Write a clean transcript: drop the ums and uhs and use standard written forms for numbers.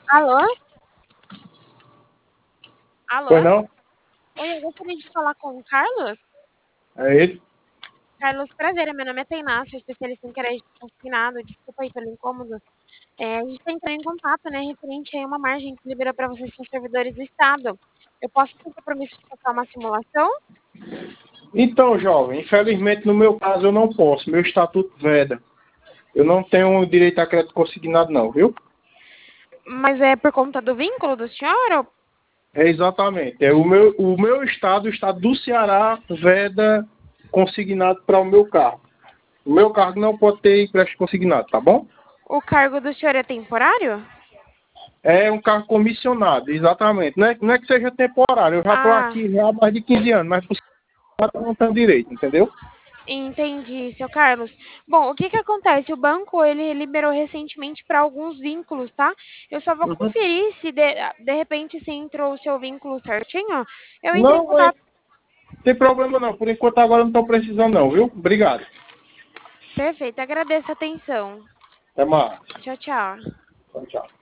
Alô? Pois Alô? não? Oi, eu gostaria de falar com o Carlos. É ele? Carlos, prazer, meu nome é Tainá, sou especialista em crédito consignado, desculpa aí pelo incômodo. A gente está entrando em contato, né, referente a uma margem que liberou para vocês que são servidores do Estado. Eu posso ter compromisso de passar uma simulação? Então, jovem, infelizmente no meu caso eu não posso. Meu estatuto veda. Eu não tenho direito a crédito consignado não, viu? Mas é por conta do vínculo do senhor? É exatamente. O meu estado, o estado do Ceará, veda consignado para o meu carro. O meu carro não pode ter empréstimo consignado, tá bom? O cargo do senhor é temporário? É um carro comissionado, exatamente. Não é que seja temporário. Eu já estou Ah, aqui já há mais de 15 anos, mas por Ceará não tenho direito, entendeu? entendi, seu Carlos. Bom, o que que acontece? O banco, ele liberou recentemente para alguns vínculos, tá? Eu só vou Uhum. conferir se de repente se entrou o seu vínculo certinho. Eu entrei em Não, contato. não tem problema não. Por enquanto agora não estou precisando não, viu? Obrigado. Perfeito, agradeço a atenção. Até mais. Tchau, tchau. Tchau, tchau.